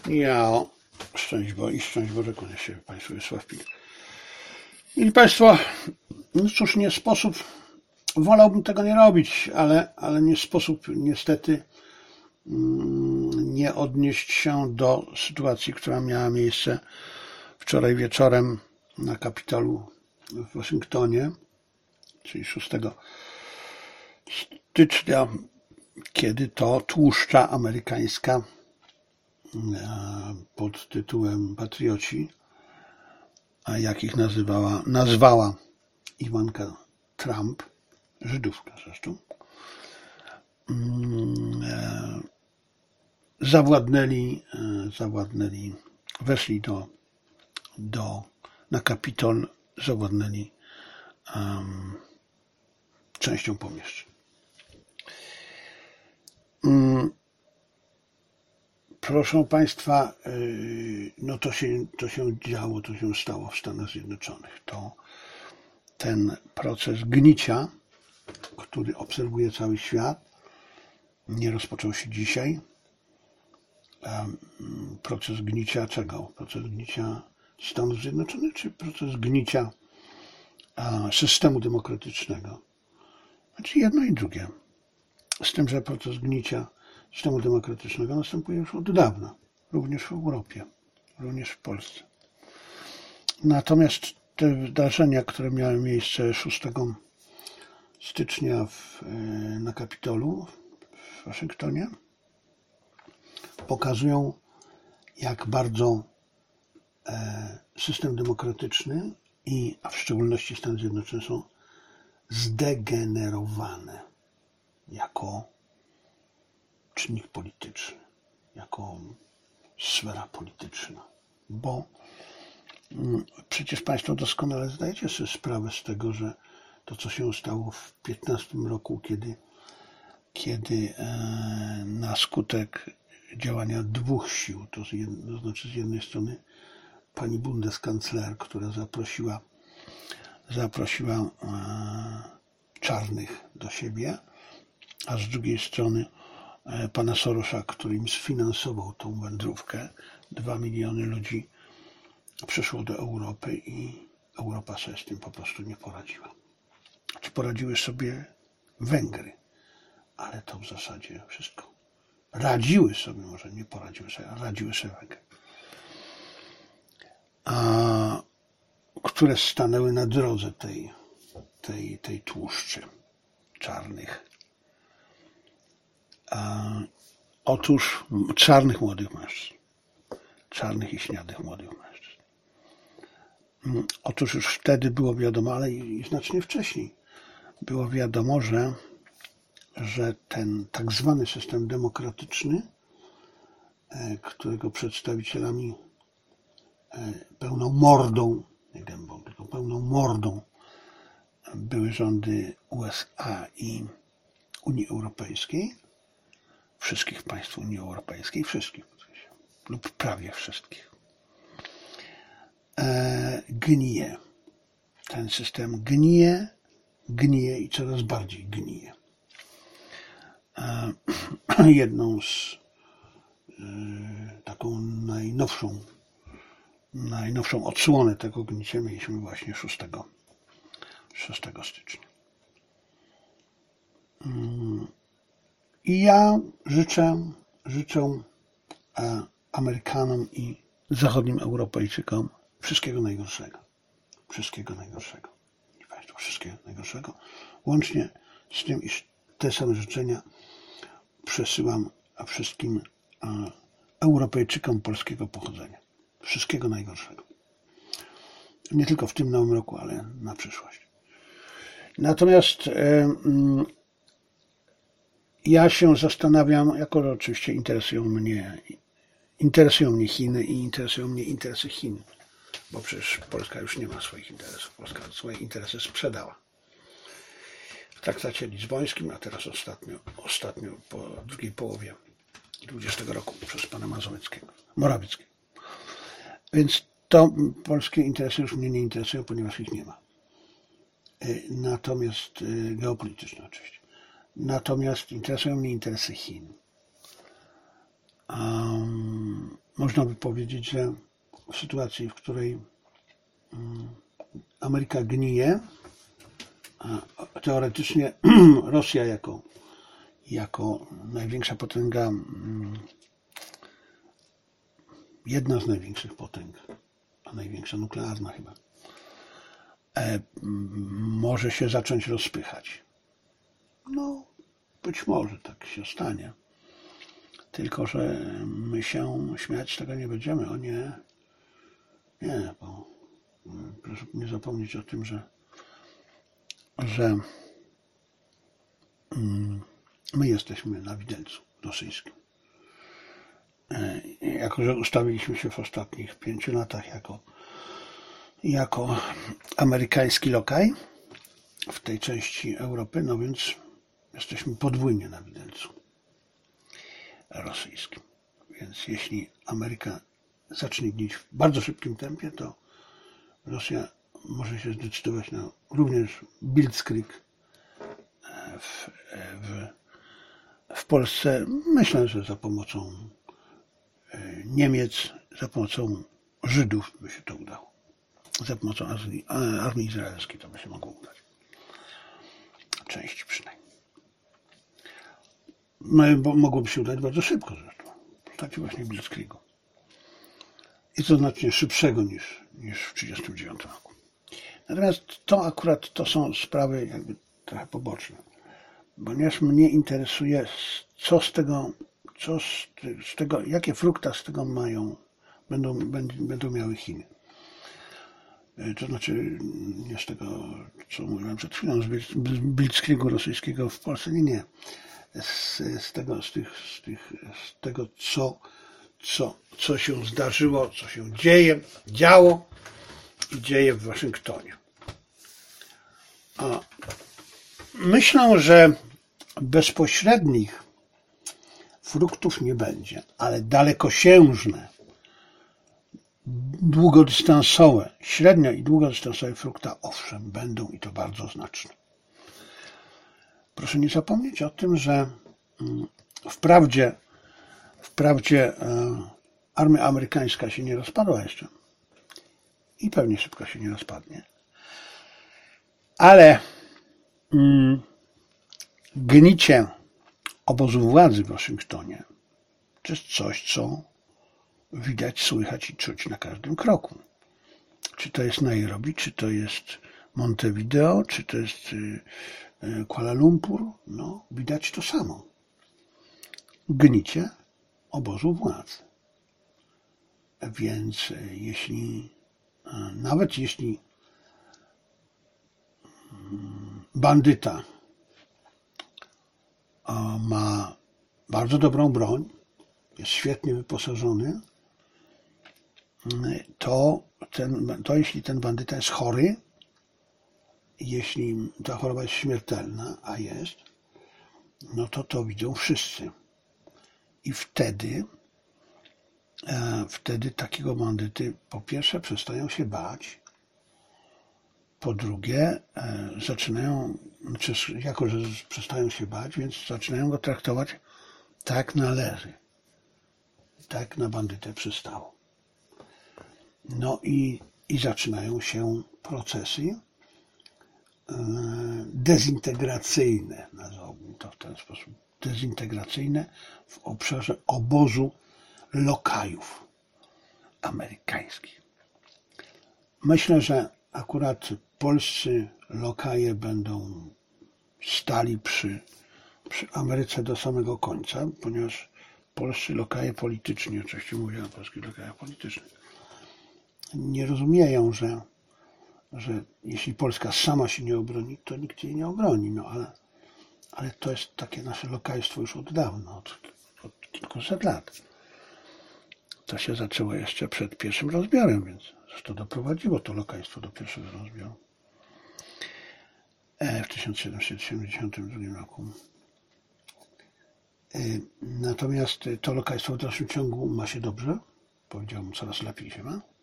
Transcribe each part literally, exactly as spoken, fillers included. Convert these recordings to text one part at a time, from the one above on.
Ja, szczęść Boże i szczęść Boże, kłania się Państwu Wiesław Pil. Mili Państwo, no cóż, nie sposób, wolałbym tego nie robić, ale, ale nie sposób niestety nie odnieść się do sytuacji, która miała miejsce wczoraj wieczorem na Kapitolu w Waszyngtonie, czyli szóstego stycznia, kiedy to tłuszcza amerykańska pod tytułem Patrioci, a jak ich nazywała, nazwała Iwanka Trump, Żydówka zresztą, zawładnęli, zawładnęli, weszli do, do na Kapitol, zawładnęli um, częścią pomieszczeń. Um, Proszę Państwa, no to się, to się działo, to się stało w Stanach Zjednoczonych. To ten proces gnicia, który obserwuje cały świat, nie rozpoczął się dzisiaj. Proces gnicia czego? Proces gnicia Stanów Zjednoczonych, czy proces gnicia systemu demokratycznego? Znaczy jedno i drugie. Z tym, że proces gnicia systemu demokratycznego następuje już od dawna, również w Europie, również w Polsce. Natomiast te wydarzenia, które miały miejsce szóstego stycznia w, na Kapitolu w Waszyngtonie, pokazują, jak bardzo system demokratyczny i a w szczególności Stany Zjednoczone są zdegenerowane jako czynnik polityczny, jako sfera polityczna, bo przecież Państwo doskonale zdajecie sobie sprawę z tego, że to, co się stało w piętnastym roku, kiedy, kiedy na skutek działania dwóch sił, to, to znaczy z jednej strony pani Bundeskancler, która zaprosiła, zaprosiła czarnych do siebie, a z drugiej strony pana Sorosa, który im sfinansował tą wędrówkę. Dwa miliony ludzi przyszło do Europy i Europa sobie z tym po prostu nie poradziła. Czy poradziły sobie Węgry, ale to w zasadzie wszystko. Radziły sobie, może nie poradziły sobie, ale radziły sobie Węgry, a, które stanęły na drodze tej, tej, tej tłuszczy czarnych. A, otóż czarnych młodych mężczyzn, czarnych i śniadych młodych mężczyzn. Otóż już wtedy było wiadomo, ale i, i znacznie wcześniej było wiadomo, że, że ten tak zwany system demokratyczny, którego przedstawicielami pełną mordą, nie gębą, tylko pełną mordą były rządy U S A i Unii Europejskiej, wszystkich państw Unii Europejskiej, wszystkich, lub prawie wszystkich, e, gnije. Ten system gnije, gnije i coraz bardziej gnije. E, jedną z e, taką najnowszą, najnowszą odsłonę tego gnicia mieliśmy właśnie szóstego stycznia. Mm. I ja życzę, życzę Amerykanom i zachodnim Europejczykom wszystkiego najgorszego. Wszystkiego najgorszego. I Państwu, wszystkiego najgorszego. Łącznie z tym, iż te same życzenia przesyłam wszystkim Europejczykom polskiego pochodzenia. Wszystkiego najgorszego. Nie tylko w tym nowym roku, ale na przyszłość. Natomiast ja się zastanawiam, jako że oczywiście interesują mnie, interesują mnie Chiny i interesują mnie interesy Chin, bo przecież Polska już nie ma swoich interesów. Polska swoje interesy sprzedała w traktacie lizbońskim, a teraz ostatnio, ostatnio po drugiej połowie dwudziestego roku przez pana Mazowieckiego, Morawieckiego. Więc to polskie interesy już mnie nie interesują, ponieważ ich nie ma. Natomiast geopolityczne oczywiście. Natomiast interesują mnie interesy Chin. Um, można by powiedzieć, że w sytuacji, w której Ameryka gnije, a teoretycznie Rosja jako, jako największa potęga, jedna z największych potęg, a największa nuklearna chyba, może się zacząć rozpychać. No, być może tak się stanie. Tylko że my się śmiać z tego nie będziemy. O nie, nie, bo proszę nie zapomnieć o tym, że, że my jesteśmy na widelcu rosyjskim. Jako że ustawiliśmy się w ostatnich pięciu latach jako, jako amerykański lokaj w tej części Europy, no więc jesteśmy podwójnie na widelcu rosyjskim. Więc jeśli Ameryka zacznie gnić w bardzo szybkim tempie, to Rosja może się zdecydować na również Blitzkrieg w, w, w Polsce. Myślę, że za pomocą Niemiec, za pomocą Żydów by się to udało. Za pomocą armii, armii izraelskiej to by się mogło udać. Części przynajmniej. No, bo mogłoby się udać bardzo szybko zresztą. W postaci właśnie Blitzkriegu. I to znacznie szybszego niż, niż w tysiąc dziewięćset trzydziestym dziewiątym roku. Natomiast to akurat to są sprawy jakby trochę poboczne. Ponieważ mnie interesuje, co z tego, co z, z tego, jakie frukta z tego mają, będą, będą miały Chiny. To znaczy nie z tego, co mówiłem przed chwilą, z Blitzkriegu rosyjskiego w Polsce, nie, nie. Z, z tego, z, tych, z, tych, z tego co, co, co się zdarzyło, co się dzieje, działo i dzieje w Waszyngtonie. A myślę, że bezpośrednich fruktów nie będzie, ale dalekosiężne, długodystansowe, średnio i długodystansowe frukta owszem będą i to bardzo znaczne. Proszę nie zapomnieć o tym, że wprawdzie, wprawdzie armia amerykańska się nie rozpadła jeszcze i pewnie szybko się nie rozpadnie, ale mm, gnicie obozu władzy w Waszyngtonie to jest coś, co widać, słychać i czuć na każdym kroku. Czy to jest Nairobi, czy to jest Montevideo, czy to jest Kuala Lumpur, no widać to samo. Gnicie obozu władzy. Więc jeśli, nawet jeśli bandyta ma bardzo dobrą broń, jest świetnie wyposażony, to, ten, to jeśli ten bandyta jest chory, jeśli ta choroba jest śmiertelna, a jest, no to to widzą wszyscy. I wtedy, e, wtedy takiego bandyty po pierwsze przestają się bać, po drugie e, zaczynają, znaczy, jako że przestają się bać, więc zaczynają go traktować tak należy. Tak na bandytę przystało. No i, i zaczynają się procesy dezintegracyjne, nazwałbym to w ten sposób, dezintegracyjne w obszarze obozu lokajów amerykańskich. Myślę, że akurat polscy lokaje będą stali przy, przy Ameryce do samego końca, ponieważ polscy lokaje polityczni, oczywiście mówię o polskich lokajach politycznych, nie rozumieją, że że jeśli Polska sama się nie obroni, to nikt jej nie obroni. No ale, ale to jest takie nasze lokajstwo już od dawna, od, od kilkuset lat. To się zaczęło jeszcze przed pierwszym rozbiorem, więc to doprowadziło to lokajstwo do pierwszego rozbioru w tysiąc siedemset siedemdziesiątym drugim roku. Natomiast to lokajstwo w dalszym ciągu ma się dobrze. Powiedziałbym, coraz lepiej się ma.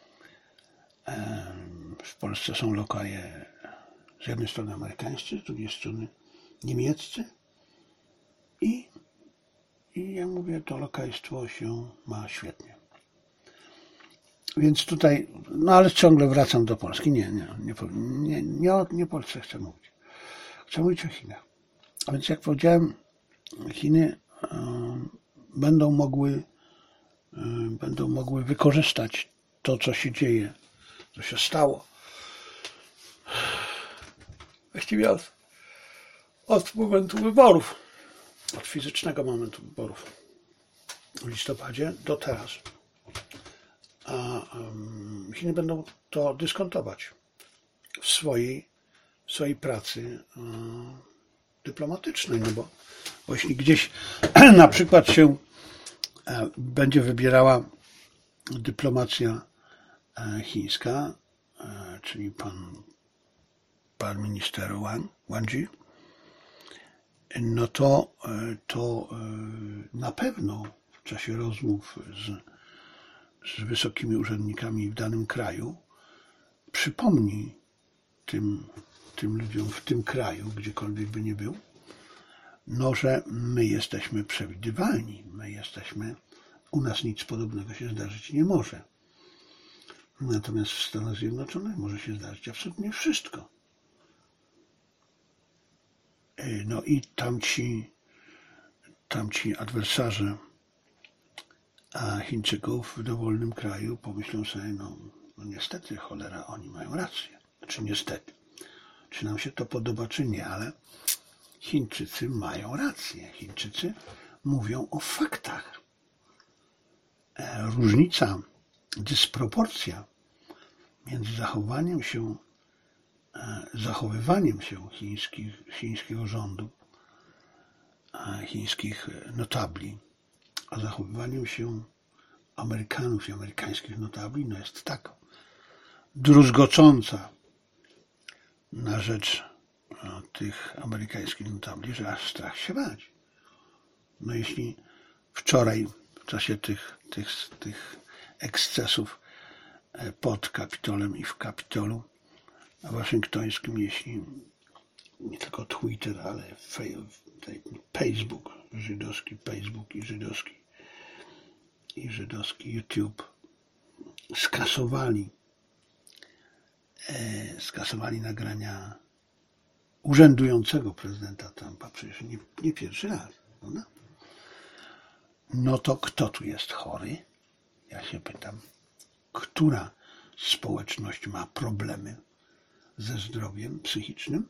W Polsce są lokaje z jednej strony amerykańscy, z drugiej strony niemieccy i, i ja mówię, to lokajstwo się ma świetnie. więc tutaj, no ale ciągle wracam do Polski. Nie, nie, nie, nie, nie, o, nie o Polsce chcę mówić. Chcę mówić o Chinach. A więc jak powiedziałem, Chiny y, będą mogły y, będą mogły wykorzystać to, co się dzieje, co się stało. Właściwie od, od momentu wyborów, od fizycznego momentu wyborów w listopadzie do teraz. A um, Chiny będą to dyskontować w swojej, w swojej pracy um, dyplomatycznej, no bo, bo jeśli gdzieś na przykład się e, będzie wybierała dyplomacja e, chińska, e, czyli pan, pan minister Wang, Wang Yi, no to, e, to e, na pewno w czasie rozmów z z wysokimi urzędnikami w danym kraju, przypomni tym, tym ludziom w tym kraju, gdziekolwiek by nie był, no, że my jesteśmy przewidywalni, my jesteśmy, u nas nic podobnego się zdarzyć nie może. Natomiast w Stanach Zjednoczonych może się zdarzyć absolutnie wszystko. No i tamci, tamci adwersarze a Chińczyków w dowolnym kraju pomyślą sobie, no, no niestety, cholera, oni mają rację. Czy niestety. Czy nam się to podoba, czy nie, ale Chińczycy mają rację. Chińczycy mówią o faktach. Różnica, dysproporcja między zachowaniem się, zachowywaniem się chińskich, chińskiego rządu, chińskich notabli, a zachowywaniem się Amerykanów i amerykańskich notabli, no jest tak druzgocząca na rzecz no, tych amerykańskich notabli, że aż strach się bać. No jeśli wczoraj w czasie tych, tych, tych ekscesów pod Kapitolem i w Kapitolu waszyngtońskim, jeśli nie tylko Twitter, ale Facebook, żydowski Facebook i żydowski i żydowski YouTube skasowali e, skasowali nagrania urzędującego prezydenta Trumpa, przecież nie, nie pierwszy raz, prawda? No to kto tu jest chory? Ja się pytam, która społeczność ma problemy ze zdrowiem psychicznym?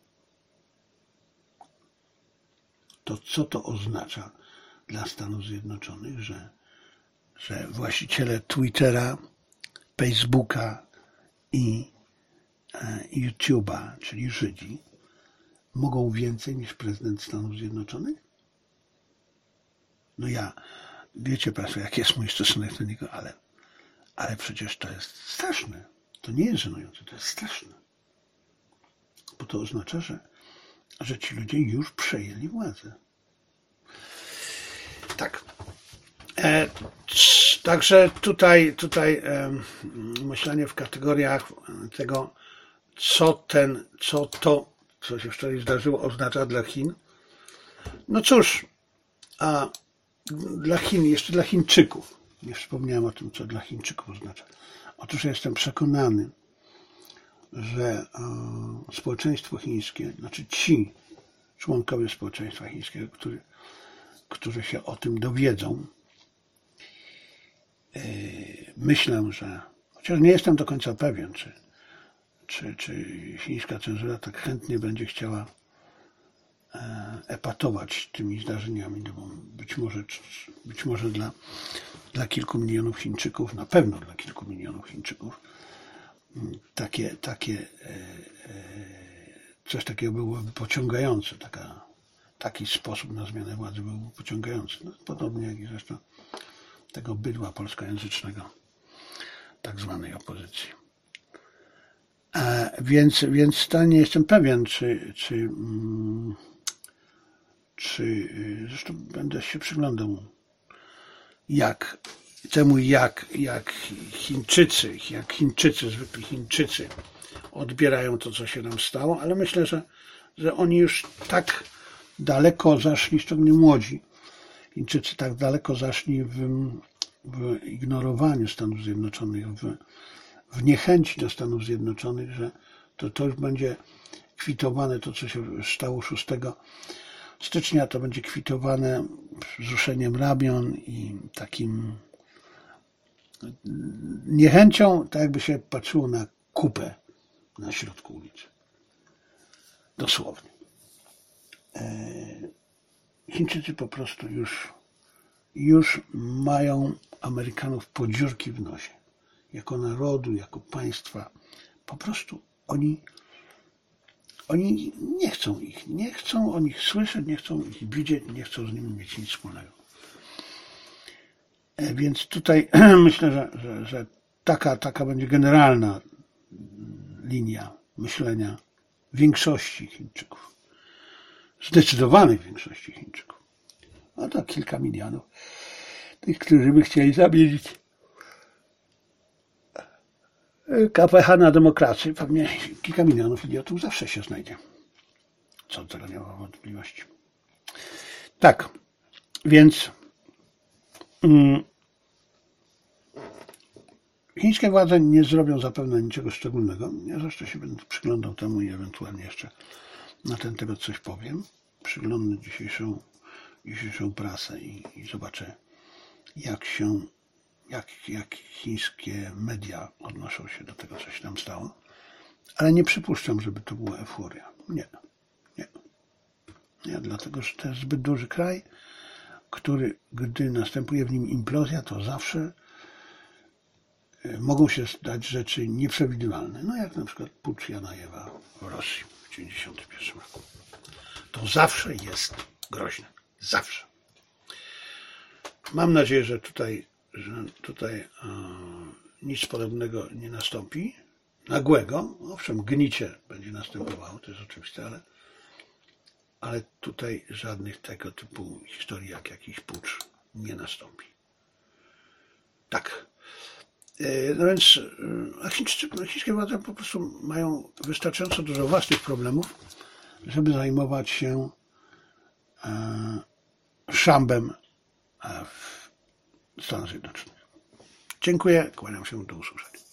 To co to oznacza dla Stanów Zjednoczonych, że, że właściciele Twittera, Facebooka i e, YouTube'a, czyli Żydzi, mogą więcej niż prezydent Stanów Zjednoczonych? No ja, wiecie Państwo, jaki jest mój stosunek do niego, ale, ale przecież to jest straszne. To nie jest żenujące, to jest straszne. Bo to oznacza, że, że ci ludzie już przejęli władzę. Tak. E, także tutaj, tutaj e, myślenie w kategoriach tego, co ten, co to, co się wczoraj zdarzyło, oznacza dla Chin. No cóż, a dla Chin, jeszcze dla Chińczyków, nie wspomniałem o tym, co dla Chińczyków oznacza. Otóż ja jestem przekonany, że e, społeczeństwo chińskie, znaczy ci członkowie społeczeństwa chińskiego, którzy, którzy się o tym dowiedzą, e, myślę, że, chociaż nie jestem do końca pewien, czy, czy, czy chińska cenzura tak chętnie będzie chciała e, epatować tymi zdarzeniami, no bo być może, być może dla, dla kilku milionów Chińczyków, na pewno dla kilku milionów Chińczyków, takie, takie coś takiego byłoby pociągające, taka, taki sposób na zmianę władzy byłby pociągający. No, podobnie jak i zresztą tego bydła polskojęzycznego, tak zwanej opozycji. A więc, więc to nie jestem pewien, czy, czy, czy zresztą będę się przyglądał, jak temu, jak, jak Chińczycy, jak Chińczycy, zwykli Chińczycy odbierają to, co się nam stało, ale myślę, że, że oni już tak daleko zaszli, szczególnie młodzi Chińczycy, tak daleko zaszli w, w ignorowaniu Stanów Zjednoczonych, w, w niechęci do Stanów Zjednoczonych, że to, to już będzie kwitowane, to co się stało szóstego stycznia, to będzie kwitowane wzruszeniem ramion i takim niechęcią, tak jakby się patrzyło na kupę na środku ulicy. Dosłownie. Chińczycy po prostu już, już mają Amerykanów po dziurki w nosie. Jako narodu, jako państwa. Po prostu oni, oni nie chcą ich, nie chcą o nich słyszeć, nie chcą ich widzieć, nie chcą z nimi mieć nic wspólnego. Więc tutaj myślę, że, że, że taka, taka będzie generalna linia myślenia większości Chińczyków. Zdecydowanej większości Chińczyków. No to kilka milionów. Tych, którzy by chcieli zamienić K P H na demokrację. Pewnie kilka milionów idiotów zawsze się znajdzie. Co do tego nie ma wątpliwości. Tak, więc mm, chińskie władze nie zrobią zapewne niczego szczególnego. Ja zresztą się będę przyglądał temu i ewentualnie jeszcze na ten temat coś powiem. Przyglądnę dzisiejszą, dzisiejszą prasę i, i zobaczę, jak się, jak, jak chińskie media odnoszą się do tego, co się tam stało. Ale nie przypuszczam, żeby to była euforia. Nie. Nie. Nie, dlatego, że to jest zbyt duży kraj, który, gdy następuje w nim implozja, to zawsze mogą się stać rzeczy nieprzewidywalne. No jak na przykład pucz Janajewa w Rosji w dziewięćdziesiątym pierwszym roku. To zawsze jest groźne. Zawsze. Mam nadzieję, że tutaj, że tutaj e, nic podobnego nie nastąpi. Nagłego. Owszem, gnicie będzie następowało, to jest oczywiste, ale, ale tutaj żadnych tego typu historii jak jakiś pucz nie nastąpi. Tak. No więc a chińscy, no chińskie władze po prostu mają wystarczająco dużo własnych problemów, żeby zajmować się e, szambem w Stanach Zjednoczonych. Dziękuję, kłaniam się, do usłyszenia.